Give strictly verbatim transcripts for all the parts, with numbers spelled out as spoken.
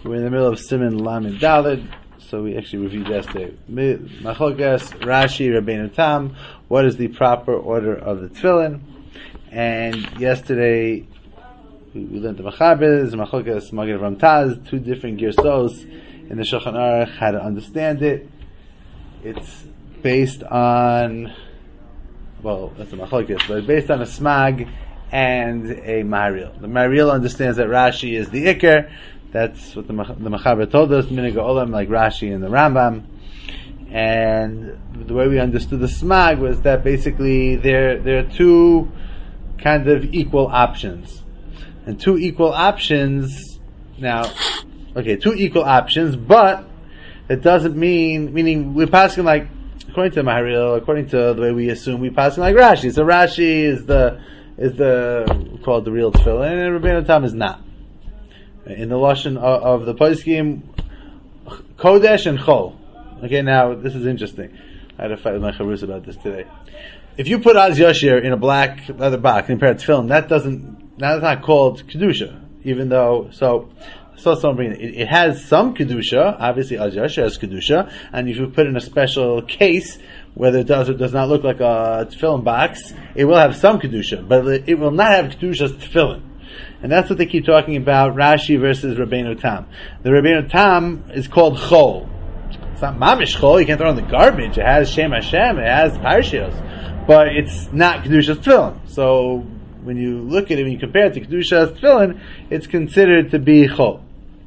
We're in the middle of Siman Lamed Daled, so we actually reviewed yesterday. Machlokes, Rashi, Rabbeinu Tam, what is the proper order of the tefillin? And yesterday we learned the Machabes, Machlokes, Magid Ramtaz, two different girsos in the Shulchan Aruch, how to understand it. It's based on, well, that's the Machlokes, but it's based on a Smag and a Maharil. The Maharil understands that Rashi is the Iker. That's what the, the Machaber told us, Minig Olam, like Rashi and the Rambam. And the way we understood the Smag was that basically there, there are two kind of equal options. And two equal options, now, okay, two equal options, but it doesn't mean, meaning we're passing like, according to Maharil, according to the way we assume, we passing like Rashi. So Rashi is the, is the, called the real tefillin, and Rabbeinu Tam is not. In the lashon of, of the poskim, kodesh and chol. Okay, now this is interesting. I had a fight with my chavrusa about this today. If you put Az Yashir in a black leather box and pair of tefillin, that doesn't, that's not called kedusha. Even though, so, so something it, it has some kedusha. Obviously, Az Yashir has kedusha, and if you put it in a special case, whether it does or does not look like a tefillin box, it will have some kedusha, but it will not have kedusha's tefillin. And that's what they keep talking about, Rashi versus Rabbeinu Tam. The Rabbeinu Tam is called Chol. It's not Mamish Chol, you can't throw it in the garbage. It has Shem Hashem, it has Parshios. But it's not Kedusha's Tefillin. So, when you look at it, when you compare it to Kedusha's Tefillin, it's considered to be Chol.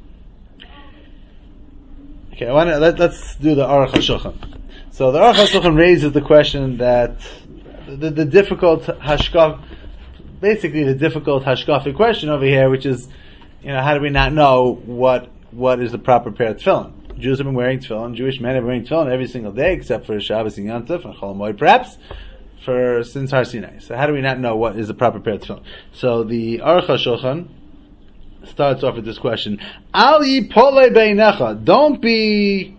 Okay, I want to, let, let's do the Aruch HaShulchan. So, the Aruch HaShulchan raises the question that the, the difficult Hashkaf, basically the difficult hashkafic question over here, which is, you know, how do we not know what what is the proper pair of tefillin? Jews have been wearing tefillin, Jewish men have been wearing tefillin every single day, except for Shabbos and Yom Tov and Chol Hamoed, perhaps, for since Har Sinai. So how do we not know what is the proper pair of tefillin? So the Aruch HaShulchan starts off with this question: Al yipolei beinecha, don't be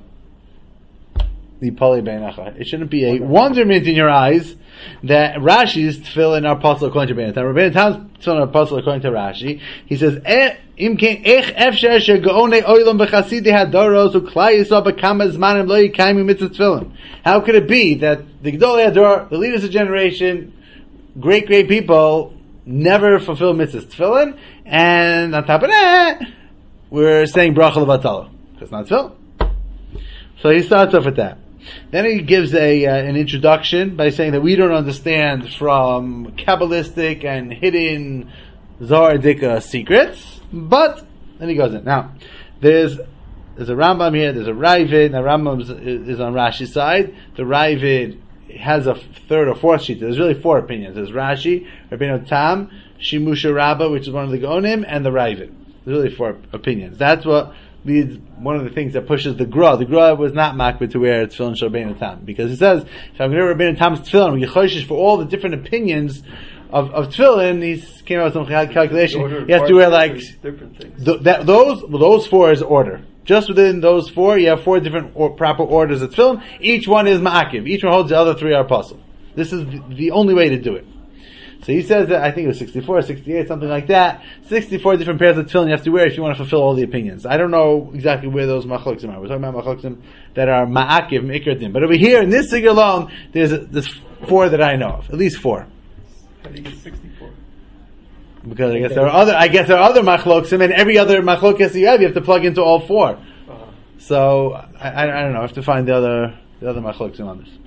yipolei beinecha. It shouldn't be a wonderment in your eyes that Rashi's tefillin are possible according to Rabbeinu Tam. Rabbeinu Tam's tefillin are possible according to Rashi. He says, "Im ken ech efsher shegaonei oilam b'chasidei hadoros uklai yisrael b'kama zmanim lo yikaymu mitzvah tefillin." How could it be that the Gedolei Hador, the leaders of generation, great great people, never fulfill mitzvah tefillin, and on top of that, we're saying bracha levatala because it's not tefillin. So he starts off with that. Then he gives a uh, an introduction by saying that we don't understand from Kabbalistic and hidden Zohar Dika secrets, but then he goes in. Now, there's there's a Rambam here, there's a Ravid, and the Rambam is, is on Rashi's side. The Ravid has a third or fourth sheet. There's really four opinions. There's Rashi, Rabbeinu Tam, Shimusha Rabbah, which is one of the Gaonim, and the Ravid. There's really four opinions. That's what leads, one of the things that pushes the Gra. The Gra was not makbid to wear tefillin shel Rabbeinu Tam, because it says, if I'm going to wear Rabbeinu Tam's tefillin, we get choishes for all the different opinions of, of tefillin. He came out with some calculation. You have to wear like different things. Th- that, those well, those four is order. Just within those four, you have four different or, proper orders of tefillin. Each one is ma'akiv. Each one holds the other three are apostle. This is the, the only way to do it. So he says that, I think it was sixty-four, sixty-eight, something like that. sixty-four different pairs of tefillin you have to wear if you want to fulfill all the opinions. I don't know exactly where those machloksim are. We're talking about machloksim that are ma'akiv, me'ikr din. But over here, in this sigur alone, there's, there's four that I know of. At least four. How do you get sixty-four? Because I guess there are other, I guess there are other machloksim, and every other machlokas you have, you have to plug into all four. Uh-huh. So, I, I, I don't know. I have to find the other, the other machloksim on this.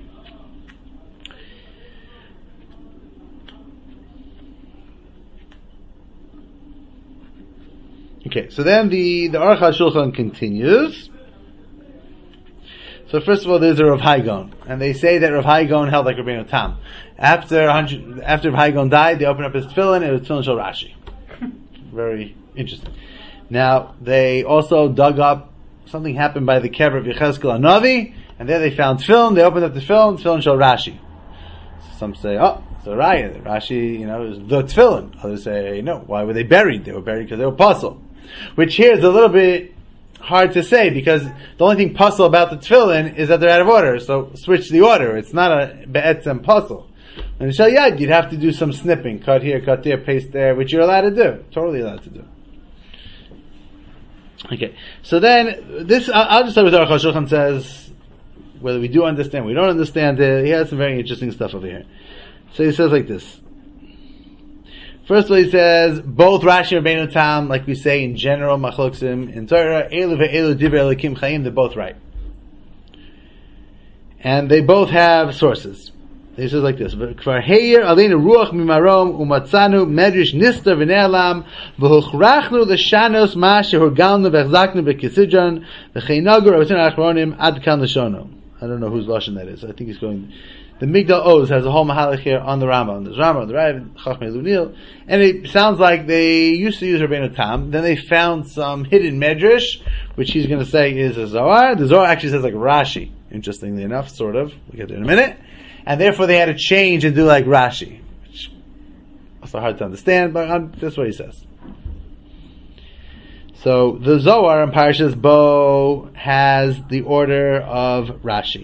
Okay, so then the, the Aruch HaShulchan continues. So first of all, there's a Rav Hai Gaon, and they say that Rav Hai Gaon held like Rabbeinu Tam. After after Rav Hai Gaon died, they opened up his tefillin, and it was tefillin shel Rashi. Very interesting. Now, they also dug up, something happened by the kever of Yechezkel HaNavi, and there they found tefillin, they opened up the tefillin, tefillin shel Rashi. So some say, oh, it's a raya, Rashi, you know, is the tefillin. Others say, no, why were they buried? They were buried because they were puzzled. Which here is a little bit hard to say, because the only thing puzzle about the tefillin is that they're out of order. So switch the order. It's not a be'etzem puzzle. And shal yad, you'd have to do some snipping, cut here, cut there, paste there, which you're allowed to do, totally allowed to do. Okay, so then this I'll I'll just start with Aruch HaShulchan says whether we do understand, we don't understand it. He has some very interesting stuff over here. So he says like this. First of all, he says both Rashi and Rabbeinu Tam, like we say in general, machloksim in Torah, elu ve'elu divrei Elokim chayim, they're both right, and they both have sources. He says like this: "Kvar heir alinu ruach mimarom umatzanu medrash nister v'ne'alam v'huchrachnu l'shanos ma shehurgalnu v'echzaknu b'kisidron v'cheinagu rabbeinu achronim ad kan l'shono." I don't know whose lashon that is. I think he's going. The Migdal Oz has a whole mahalach here on the Rambam. There's Rambam on the right, Chachmei Lunil, and it sounds like they used to use Rabbeinu Tam. Then they found some hidden medrash, which he's going to say is a Zohar. The Zohar actually says like Rashi, interestingly enough, sort of. We'll get there in a minute. And therefore they had to change and do like Rashi, which is hard to understand, but um, that's what he says. So the Zohar in Parashas Bo has the order of Rashi.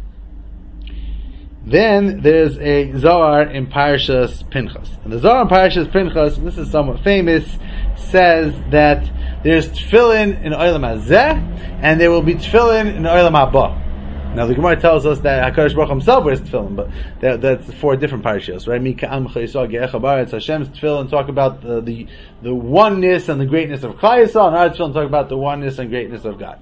Then there's a Zohar in Parashas Pinchas. And the Zohar in Parashas Pinchas, and this is somewhat famous, says that there's tefillin in Olam Hazeh, and there will be tefillin in Olam Haba. Now the Gemara tells us that HaKadosh Baruch Hu himself wears tefillin, but that, that's four different parashas, right? Mi ka'am chayisah ge'echa ba'aretz. Hashem's tefillin talk about the, the the oneness and the greatness of Klal Yisrael, and our tefillin talk about the oneness and greatness of God.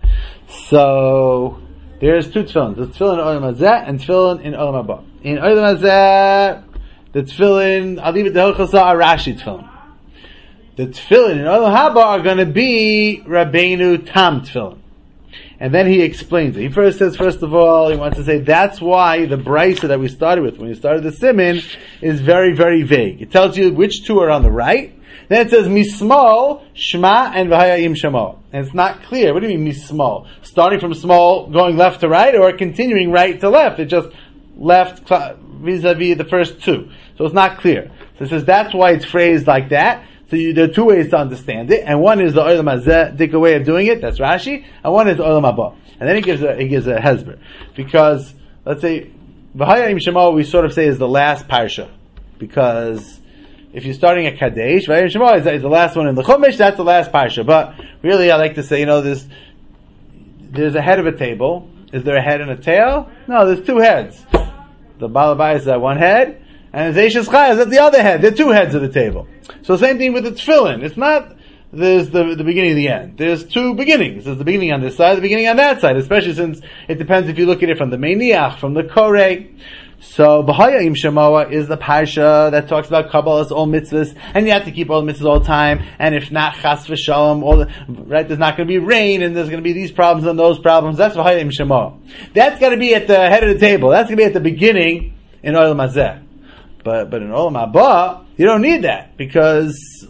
So there's two tefillins. There's tefillin in Olam Hazeh and tefillin in Olam Haba. In Olam Hazeh, the tefillin, I'll leave it to Hilchasa, are Rashi tefillin. The tefillin in Olam Haba are going to be Rabbeinu Tam tefillin. And then he explains it. He first says, first of all, he wants to say that's why the brisa that we started with, when we started the Siman, is very, very vague. It tells you which two are on the right. Then it says, Mismol, Shema, and V'hayayim Shemo. And it's not clear. What do you mean, Mismol? Starting from small, going left to right, or continuing right to left? It just left vis-a-vis the first two. So it's not clear. So it says that's why it's phrased like that. So you, there are two ways to understand it, and one is the Olam Hazeh, dika way of doing it, that's Rashi, and one is Olam Haba. And then he gives a, he gives a hezber. Because, let's say, V'hayayim Shemo, we sort of say is the last parsha. Because, if you're starting at Kadesh, V'hayayim Shemo is, is the last one in the Chumash, that's the last parsha. But, really, I like to say, you know, there's, there's a head of a table. Is there a head and a tail? No, there's two heads. The Balabai is at one head, and Zeishas Chai is at the other head. There are two heads of the table. So same thing with the tefillin. It's not there's the the beginning and the end. There's two beginnings. There's the beginning on this side, the beginning on that side, especially since it depends if you look at it from the Meiniach, from the Korei. So B'hayayim Shemoah is the parsha that talks about Kabbalah's all mitzvahs, and you have to keep all the mitzvahs all the time, and if not, Chas v'Shalom, all the, right, there's not going to be rain, and there's going to be these problems and those problems. That's B'hayayim Shemoah. That's got to be at the head of the table. That's going to be at the beginning in Olam Hazeh. But but in Olam Haba, you don't need that, because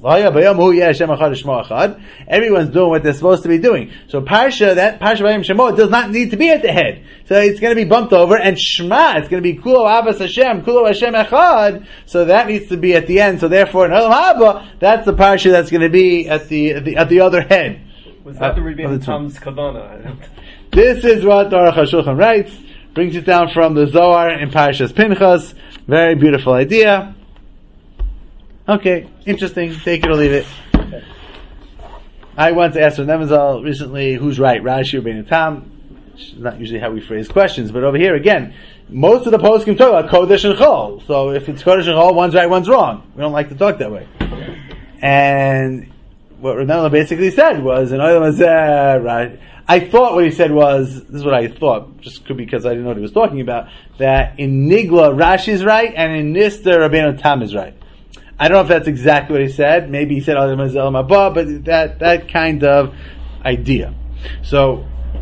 everyone's doing what they're supposed to be doing. So Parsha, that Parsha Vayim Shemo, does not need to be at the head. So it's going to be bumped over, and Shema, it's going to be Kulo Avas Hashem, Kulo Hashem Echad, so that needs to be at the end. So therefore in Olam Haba, that's the Parsha that's going to be at the at the, at the other head. Was that uh, the Rebbeinu Tam's Kavana? This is what Aruch HaShulchan writes, brings it down from the Zohar in Parashas Pinchas. Very beautiful idea. Okay, interesting. Take it or leave it. Okay. I went to ask Nemazal recently, who's right, Rashi or Rabbeinu Tam? Which is not usually how we phrase questions, but over here again, most of the poskim talk about Kodesh and Chol. So if it's Kodesh and Chol, one's right, one's wrong. We don't like to talk that way. And what Ramela basically said was, in Olam Hazeh, right? I thought what he said was, this is what I thought, just could be because I didn't know what he was talking about, that in Nigla, Rashi is right, and in Nister, Rabbeinu Tam is right. I don't know if that's exactly what he said. Maybe he said Olam Hazeh, Olam Haba, but that, that kind of idea. So,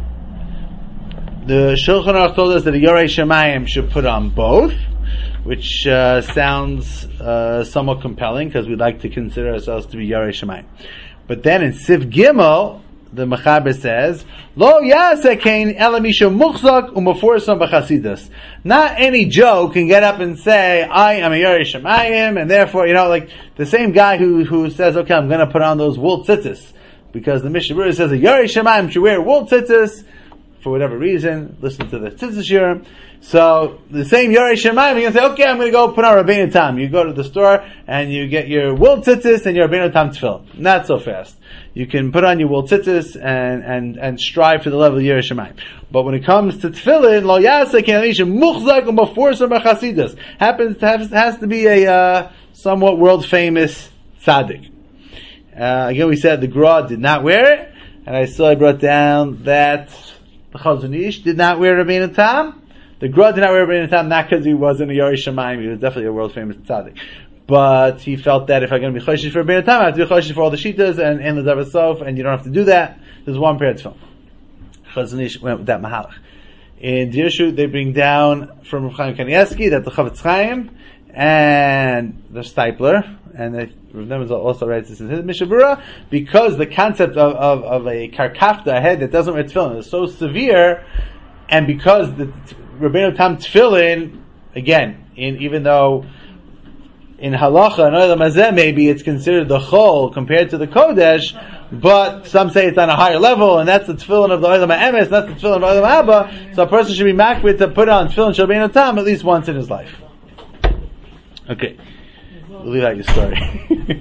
the Shulchan Aruch told us that the Yorei Shemayim should put on both, which uh, sounds uh, somewhat compelling, because we'd like to consider ourselves to be Yorei Shemayim. But then in Siv Gimel, the Mechaber says, Lo yasekein elamisha muchzak umaforsam b'chasidus. Not any Joe can get up and say, I am a Yorei Shemayim, and therefore, you know, like the same guy who who says, okay, I'm going to put on those wool tzitzis, because the Mishnah Berurah says a Yorei Shemayim should wear wool tzitzis for whatever reason, listen to the Tzitzis Shirim. So the same Yorei Shemayim, you're going to say, okay, I'm going to go put on Rabbeinu Tam. You go to the store and you get your wool tzitzis and your Rabbeinu Tam tefillin. Not so fast. You can put on your wool tzitzis and, and, and strive for the level of Yorei Shemayim. But when it comes to tefillin, lo yasa kenisha muchzak u'maforsa b'chasidus. Happens to have, has to be a uh, somewhat world famous tzaddik. Uh, again, we said the Gra did not wear it, and I saw I brought down that the Chazon Ish did not wear Rabbeinu Tam. The Gra did not wear Rabbeinu Tam, not because he wasn't a Yorei Shemayim, he was definitely a world famous tzaddik. But he felt that if I'm going to be choshesh for Rabbeinu Tam, I have to be choshesh for all the shitas and and the Davar Sof, and you don't have to do that. There's one pair of tefillin. Chazon Ish went with that mahalach. In Dirshu, they bring down from Rav Chaim Kanievsky that the Chavetz Chaim and the Stipler, and they, Rav Nemes also writes this in his Mishnah Berurah, because the concept of, of, of a karkafta, a head that doesn't wear tefillin, is so severe, and because the Rabbeinu Tam tefillin, again, in even though in halacha and Olam Hazeh maybe it's considered the chol compared to the kodesh, but some say it's on a higher level, and that's the tefillin of the Olam HaEmes, that's the tefillin of the Olam Haba. So a person should be makbid to put on tefillin shel Rabbeinu Tam at least once in his life. Okay, we'll leave out your story.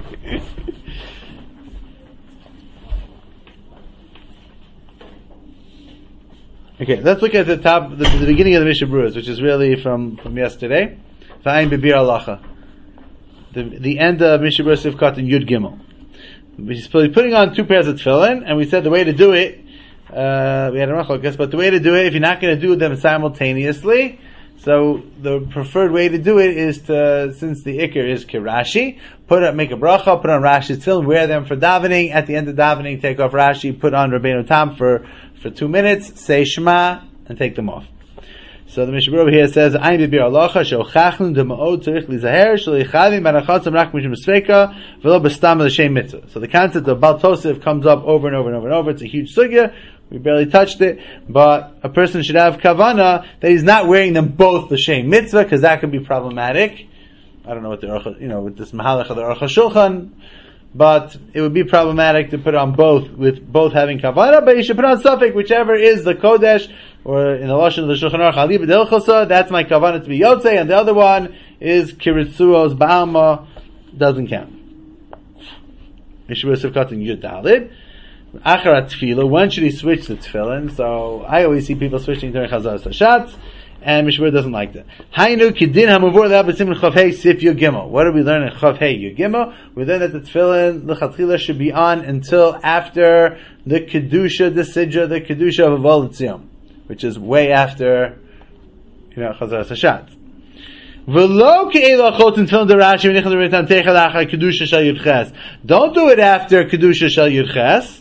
Okay, let's look at the top, the, the beginning of the Mishnah Berurah, which is really from, from yesterday. V'ayin b'bir halacha. The, the end of Mishnah Berurah Sivkot in Yud Gimel. He's putting on two pairs of tefillin, and we said the way to do it, uh, we had a machlokas, but the way to do it, if you're not going to do them simultaneously, so the preferred way to do it is to, since the ikr is kirashi, put up, make a bracha, put on Rashi's tefillin, wear them for davening, at the end of davening, take off Rashi, put on Rabbeinu Tam for, for two minutes, say Shema, and take them off. So the Mishnah Berurah here says, "Ayin b'bir halacha she'ochachnu dema'od tzarich lizaher shelichadim barachatzam rak mishum sveka v'lo b'stam l'shem mitzvah." So the concept of Baal Tosef comes up over and over and over and over. It's a huge sugya. We barely touched it, but a person should have kavana that he's not wearing them both l'shem mitzvah, because that can be problematic. I don't know what the Aruch, you know, with this mahalach of the Aruch HaShulchan, but it would be problematic to put on both, with both having kavana, but you should put on suffix, whichever is the kodesh, or in the lashon of the Shulchan Aruch, Ali b'del chosa, that's my kavana to be yotzei, and the other one is kiritzuos ba'alma, doesn't count. Mishnah Berurah Sivkot in Yud Daled. Acharat tefillah, when should he switch to tefillin? So I always see people switching during Chazar Sashatz, and Mishnah Berurah doesn't like that. Hainu kidin hamavur le'abasim chav hey sif yud gimel. What do we learn in chav hey yud gimel? We learn that the tefillin l'chatchila should be on until after the kedusha, the sidra, the kedusha of Avodat Tziyom, which is way after, you know, Chazar Sashatz. V'lo ke'ela chotin tefillin derashi v'nichel d'ritam teichel achar kedusha shal yud ches. Don't do it after kedusha shal yud ches.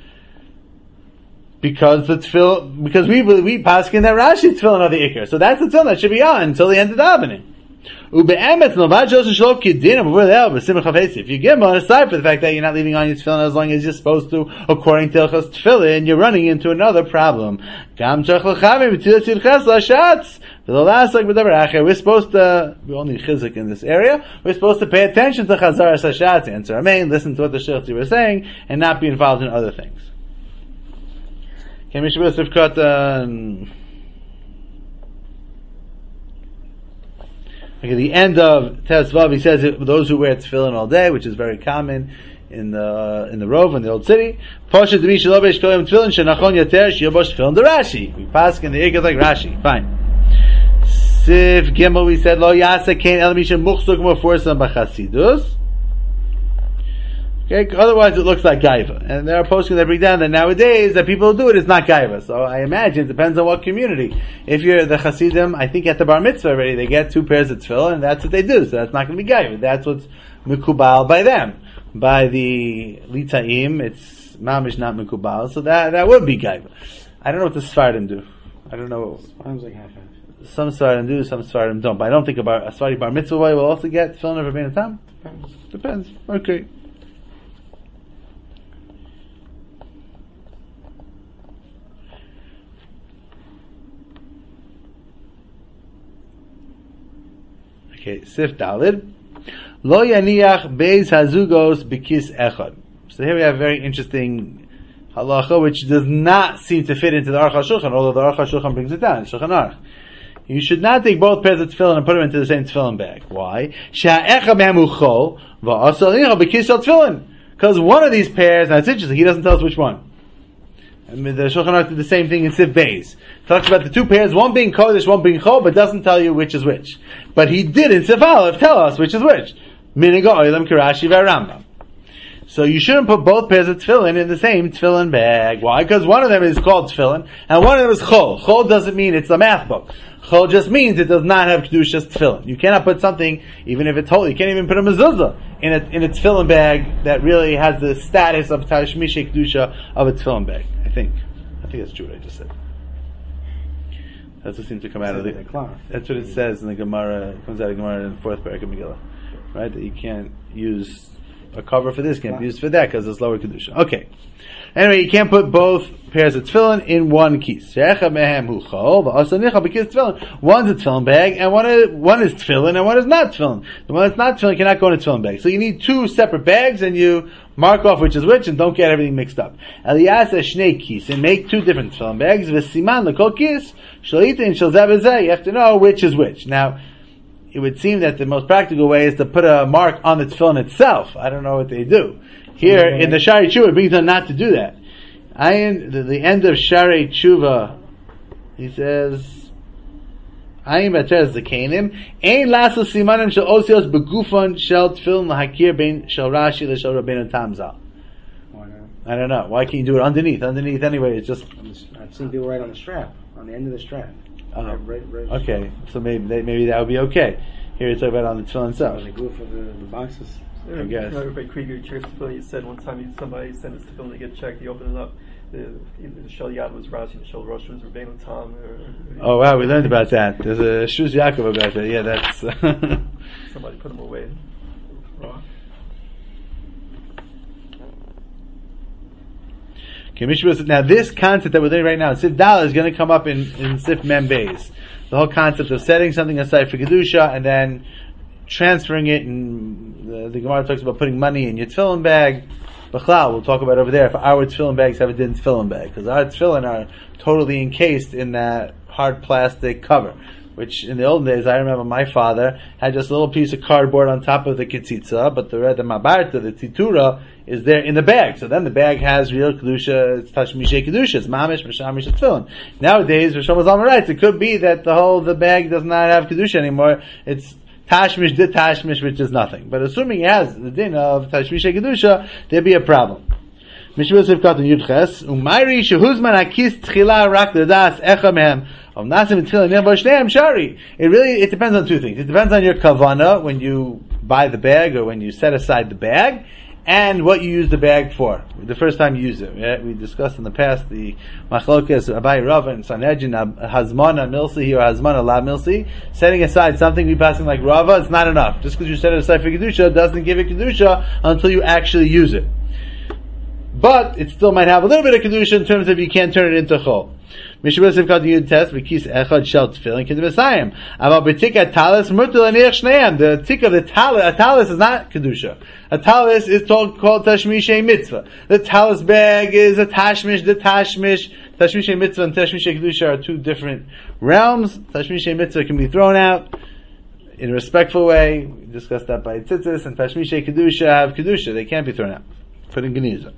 Because the tefillin, because we we paskin that Rashi tefillin are the ikr, so that's the tefillin that should be on until the end of davening. Ube'emet novad josen shlov kidinam over there b'simcha chafetzi. If you give them on aside for the fact that you're not leaving on your tefillin as long as you're supposed to, according to Hilchos Tefillin, you're running into another problem. Gam tzarich l'chavim b'tzilas yudches l'shatz. We're supposed to, we only chizik in this area, we're supposed to pay attention to Chazar Sashatz, answer Amen, listen to what the Shiltzi were saying, and not be involved in other things. Okay, Mishnah Berurah Sivkot, okay, the end of Tezvav, he says it, those who wear tefillin all day, which is very common in the in the Rove, in the Old City. Poshet d'mi shelo beish kolim tefillin shenachon yoter shiyobosh tefillin d'Rashi. We pass in the ikar like Rashi. Fine. Siv Gimel, we said lo yasa kein el misha muchzuk moforsan b'chasidus. Okay, otherwise it looks like gaiva. And there are posting that bring down that nowadays that people do it is not gaiva. So I imagine it depends on what community. If you're the Hasidim, I think at the Bar Mitzvah already, they get two pairs of tefillin, and that's what they do. So that's not going to be gaiva. That's what's mikubal by them. By the Litaim, it's mamish not mikubal. So that that would be gaiva. I don't know what the Sfardim do. I don't know. Sounds like half half. Some Sfardim do, some Sfardim don't. But I don't think about a Sfardi Bar Mitzvah will also get tefillin of Rabbeinu Tam. Depends. Depends. Okay. Okay, Sif Dalid. Lo yaniach beis hazugos b'kis echad. So here we have a very interesting halacha, which does not seem to fit into the Aruch HaShulchan, although the Aruch HaShulchan brings it down, Shulchan Aruch. You should not take both pairs of tefillin and put them into the same tefillin bag. Why? Because one of these pairs, now it's interesting, he doesn't tell us which one. I mean, the Shulchan Aruch did the same thing in Sif Beis. Talks about the two pairs, one being Kodesh, one being Chol, but doesn't tell you which is which. But he did in Sif Aleph tell us which is which. Miniga Oilam Kirashi V'Rambam. So you shouldn't put both pairs of tefillin in the same tefillin bag. Why? Because one of them is called tefillin, and one of them is Chol. Chol doesn't mean it's a math book. Chol just means it does not have Kedushas tefillin. You cannot put something, even if it's holy, you can't even put a mezuzah in a, in a tefillin bag that really has the status of Tashmishe Kedusha of a tefillin bag. I think. I think that's true what I just said. That's what seems to come out of the... That's what it says in the Gemara, it comes out of the Gemara in the fourth parak of Megillah. Right? That you can't use a cover for this, can't be used for that because it's lower Kedusha. Okay. Anyway, you can't put both pairs of tefillin in one keys. One's a tefillin bag, and one is, one is tefillin, and one is not tefillin. The one that's not tefillin cannot go in a tefillin bag. So you need two separate bags, and you mark off which is which, and don't get everything mixed up. Eliyasa shnei kis, and make two different tefillin bags. V'siman l'kol kis, shalitin shel zeh v'zeh. You have to know which is which. Now, it would seem that the most practical way is to put a mark on the tefillin itself. I don't know what they do. Here, in the Shari Tshuva, it brings them not to do that. Ayin, the, the end of Shari Tshuva, he says, Ayin Bater Zakanim, Ein lasu simanim shel osios begufon shel tefillin lahakir bein shel Rashi l'shel Rabbeinu Tamzal. Why not? I don't know. Why can't you do it underneath? Underneath anyway, it's just... I've seen people right on the strap, on the end of the strap. Uh, right, right, okay, so maybe maybe that would be okay. Here it's about on the tefillin itself. The glue for the, the boxes. I guess. Rabbi Krieger checks tefillin. He said one time he, somebody sent his tefillin to get checked. He opened it up. The, the Shel Yad was Rashi, the Shel Rosh was Rabbeinu Tam. Or, or, oh wow, we learned about that. There's a Shuz Yaakov about that. Yeah, that's. Somebody put them away. Raw. Now this concept that we're doing right now, Sif Dal, is going to come up in, in Sif Mem Beis. The whole concept of setting something aside for Kedusha and then transferring it, and the, the Gemara talks about putting money in your tefillin bag. B'chlal, we'll talk about over there if our tefillin bags have a din tefillin bag, because our tefillin are totally encased in that hard plastic cover, which in the old days, I remember my father had just a little piece of cardboard on top of the ketzitza, but the the mabarta, the titura, is there in the bag. So then the bag has real kedusha, it's tashmishe kedusha, it's mamish, mishamish, it's tefillin. Nowadays, for Shlomo Zalman writes, it could be that the whole, the bag does not have kedusha anymore. It's tashmish, dit tashmish, which is nothing. But assuming it has the din of tashmishe kedusha, there'd be a problem. Mishmur Sivkat and Yudches, Umayri shehuzman hakis tchila rak ledas echa mehem. It really, it depends on two things. It depends on your kavana when you buy the bag or when you set aside the bag, and what you use the bag for. The first time you use it. Right? We discussed in the past the machlokas Abai Rava and Sanhedrin, Hazmana Milsi or Hazmana La Milsi. Setting aside something, we passing like Rava, it's not enough. Just because you set it aside for Kedusha doesn't give it Kedusha until you actually use it. But it still might have a little bit of Kedusha in terms of you can't turn it into Chol. Mishra Sivkat Yud Test Bekis Echad Shel Tefillin Kedusha Messiah. Aval Betika Talis Murtul Anir Shneim. The tik of the talis, a talis is not Kedusha. A talis is called, called Tashmishe Mitzvah. The talis bag is a Tashmish, the Tashmish. Tashmishe Mitzvah and Tashmishe Kedusha are two different realms. Tashmishe Mitzvah can be thrown out in a respectful way. We discussed that by Tzitzis, and Tashmishe Kedusha have Kedusha. They can't be thrown out. Put in Geniza.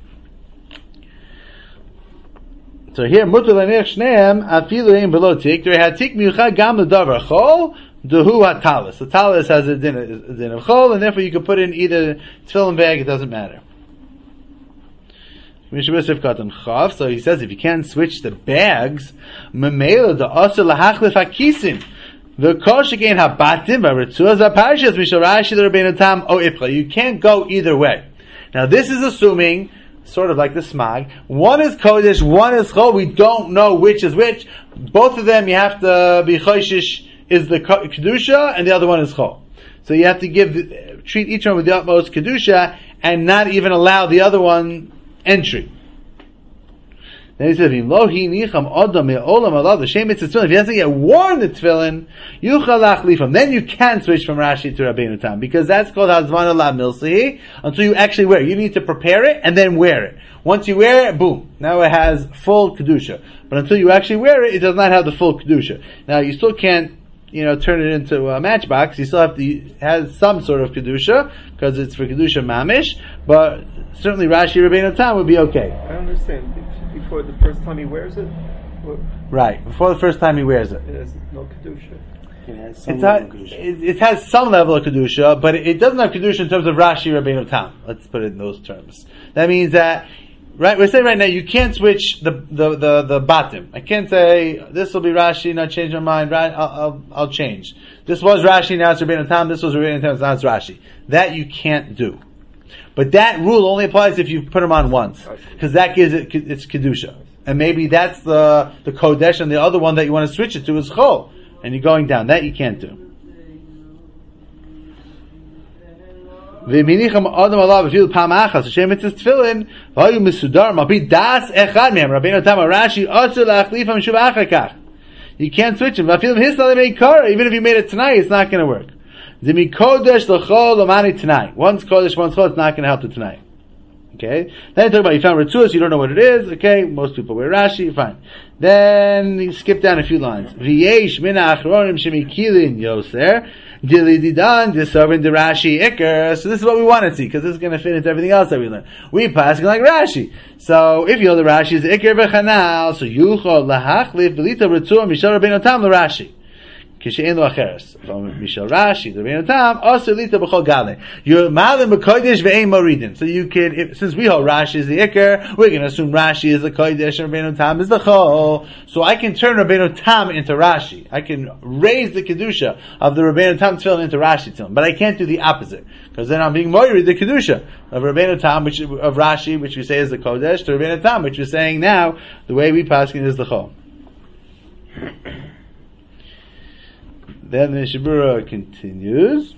So here, mutar l'nech shneim afilu ein below tik. There had tik miuchad gam l'davar chol dehu hatalis. The talis has a din, a din of chol, and therefore you can put in either tefillin bag. It doesn't matter. So he says if you can't switch the bags, memela the asur lahachlif hakisim. The koshik ein habatim v'ritzuas haparshas mishal Rashi the Rabbeinu Tam o ipcha. You can't go either way. Now this is assuming, sort of like the smag, one is kodesh, one is chol. We don't know which is which. Both of them you have to be choishish is the kedusha, and the other one is chol. So you have to give, treat each one with the utmost kedusha, and not even allow the other one entry. Then he said, "Lo hi nicham adam me'olam alav l'shem mitzvah tefillin." If he doesn't get worn the tefillin, yuchal lachlifam. Then you can switch from Rashi to Rabbeinu Tam, because that's called hazman alav milsihi. Until you actually wear it, you need to prepare it and then wear it. Once you wear it, boom, now it has full kedusha. But until you actually wear it, it does not have the full kedusha. Now you still can't, you know, turn it into a matchbox. You still have to, it has some sort of kedusha because it's for kedusha mamish. But certainly Rashi Rabbeinu Tam would be okay. I understand. Before the first time he wears it, what? Right, before the first time he wears it. It has no kedusha. It has some It's level a, of kedusha. it, it has some level of kedusha, but it, it doesn't have kedusha in terms of Rashi Rabbeinu Tam. Let's put it in those terms. That means that, right, we're saying right now you can't switch the the the, the bottom. I can't say this will be Rashi, not change my mind. Right, I'll, I'll I'll change. This was Rashi, now it's Rabbeinu Tam. This was Rabbeinu Tam, now it's Rashi. That you can't do. But that rule only applies if you put them on once, because that gives it it's kedusha, and maybe that's the the kodesh, and the other one that you want to switch it to is chol, and you're going down. That you can't do. V'minicham adam alav v'fil pam achas Hashem mitzvah tefillin v'hayu misudar mabi das echad mehem Rabbeinu Tam Rashi asur lachlifam shuv achakach. You can't switch them. V'afil hisal made kara. Even if you made it tonight, it's not going to work. Zimi kodesh l'chol l'mani tonight. One's kodesh, one's chol. It's not going to help the tonight. Okay. Then you talk about you found Ritzuas, you don't know what it is. Okay. Most people wear Rashi. Fine. Then you skip down a few lines. V'yesh mina achronim shemikilin yoser. Dili didan disarvin de Rashi ikar. So this is what we want to see, because this is going to fit into everything else that we learn. We pass like Rashi. So if you know the Rashi is ikar v'chanal, so yuchol lahachlif v'lita ritzur mishal Rabbeinu Tam l'Rashi. Kishein lo acheres. From Mishal Rashi, the Rabbeinu Tam, also lita b'chol gale. You're malim b'kodesh ve'ein moridin. So you can, if, since we hold Rashi is the ikar, we're going to assume Rashi is the kodesh and Rabbeinu Tam is the chol. So I can turn Rabbeinu Tam into Rashi. I can raise the kedusha of the Rabbeinu Tam tefillin into Rashi tefillin. But I can't do the opposite, because then I'm being moirid the kedusha of Rabbeinu Tam, which of Rashi, which we say is the kodesh, to Rabbeinu Tam, which we're saying now the way we paskin is the chol. Then the Shibura continues.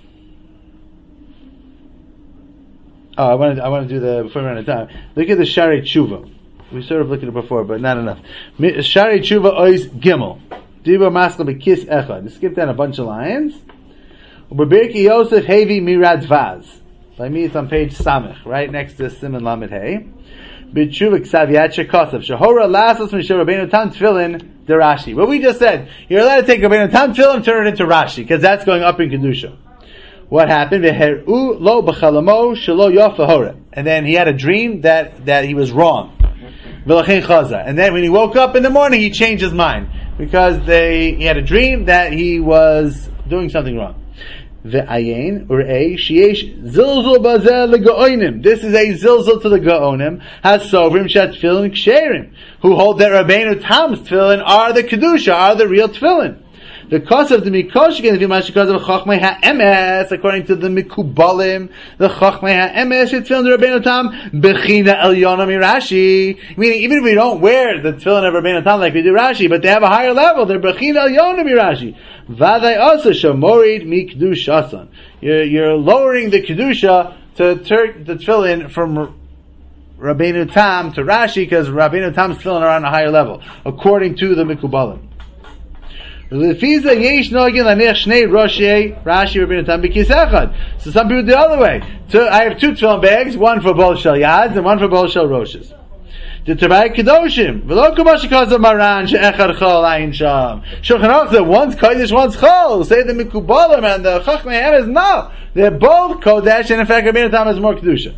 Oh, I want to. I want to do the before we run out of time. Look at the Shari Tshuva. We sort of looked at it before, but not enough. Shari Tshuva Ois Gimel. Diba Maskal Bekis Echad. Skip down a bunch of lines. Ubirki Yosef Hevi Mirad Vaz. By me, it's on page Samech, right next to Simon Lamed Hey. B'tshuva Ksaviat Shekosav Shahora Lasos Mishal Rabbeinu Tam Tefillin the Rashi. What we just said, you're allowed to take Rabbeinu Tam Tefillin and turn it into Rashi, because that's going up in kedusha. What happened? V'her'u lo b'chalamo shelo yofa hora. And then he had a dream that that he was wrong. V'lachein chaza. And then when he woke up in the morning, he changed his mind, because they he had a dream that he was doing something wrong. Ve'ayin urei sheyesh zilzul bazeh legaonim. This is a zilzul to the gaonim. Has sovrim shat tefillin ksherim, who hold that Rabbeinu Tam's tefillin are the kedusha, are the real tefillin. The cause of the mikosh again, the because of chachmei ha'emes, according to the mikubalim, the chachmei ha'emes should tefillin the Rabbeinu Tam bechina elyona mirashi. Meaning, even if we don't wear the tefillin of Rabbeinu Tam like we do Rashi, but they have a higher level, they're bechina elyona mirashi. Vaday also shamorid mikdushasan. You're you're lowering the kedusha to turn the tefillin from Rabbeinu Tam to Rashi, because Rabbeinu Tam's tefillin are on a higher level, according to the mikubalim. So some people do the other way. So I have two tefillin bags, one for both shel yads and one for both shel roshes. The Tabai Kedoshim. V'lo kumashikaz of Maran she'echad chol ayin sham. Shulchan Aruch said one's kodesh, one's chol. Say the mikubalim and the chachmei ha'emes, no. They're both kodesh, and in fact Rabbeinu Tam has more kedusha.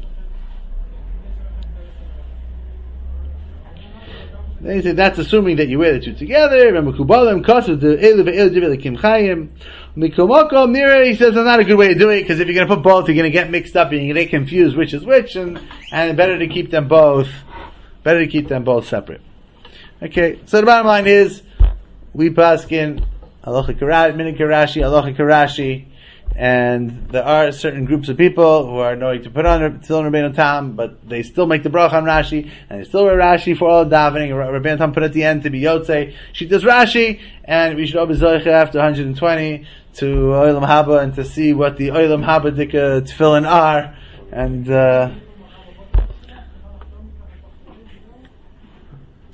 They say that's assuming that you wear the two together. Remember, Kubalim kasav the elu ve'elu divil kim chayim. Mikomoko mira, he says that's not a good way to do it, because if you're going to put both, you're going to get mixed up and you're going to get confused which is which, and and better to keep them both. Better to keep them both separate. Okay, so the bottom line is we paskin halacha karashi, minik karashi, halacha karashi. And there are certain groups of people who are knowing to put on tefillin Rabbeinu Tam, but they still make the bracha on Rashi, and they still wear Rashi for all davening. Rabbeinu Tam put at the end to be Yotzei. She does Rashi, and we should all be zoicha after one hundred twenty to Olam Haba and to see what the Olam Haba dika tefillin are, and uh